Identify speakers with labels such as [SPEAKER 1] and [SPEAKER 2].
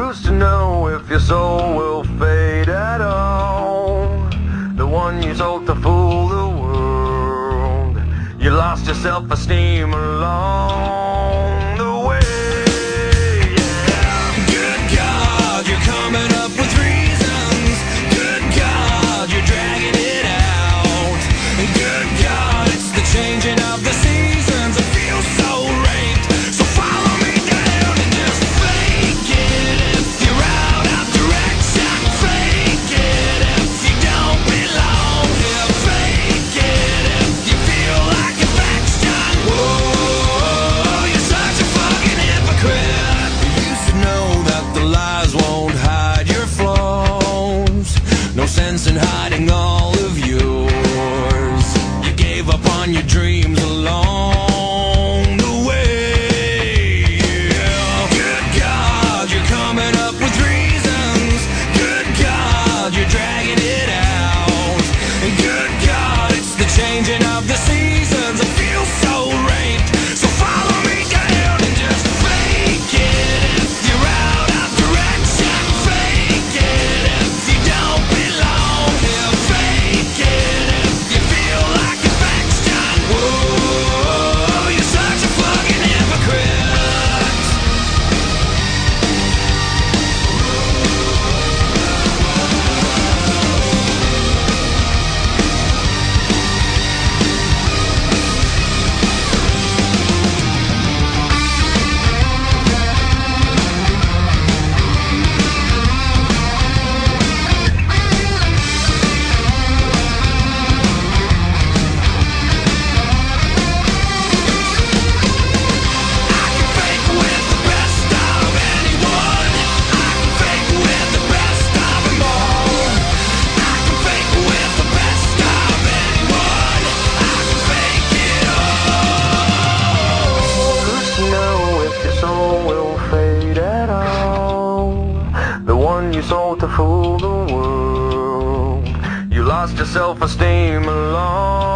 [SPEAKER 1] Who's to know if your soul will fade at all? The one you sold to fool the world. You lost your self-esteem along the way. Yeah. Good God, you're coming up with reasons. Good God, you're dragging it out. Good God, it's the changing of the seasons. I feel so raped. So follow me down and just fake it if you're out of direction. Fake it if you don't belong here. Fake it if you feel like affection. Whoa, you're such a fucking hypocrite. You used to know that the lies won't hide your flaws. No sense in hiding all of yours. You gave up on your dreams along the way. Yeah. Good God, you're coming up with reasons. Good God, you're dragging it out. And good God, it's the changing of the seasons. I feel so raped. So follow me down and just fake it if you're out of direction. Fake it if you don't belong here. Fake it if you feel like affection. Whoa, you're such a fucking hypocrite. You sold to fool the world. You lost your self-esteem along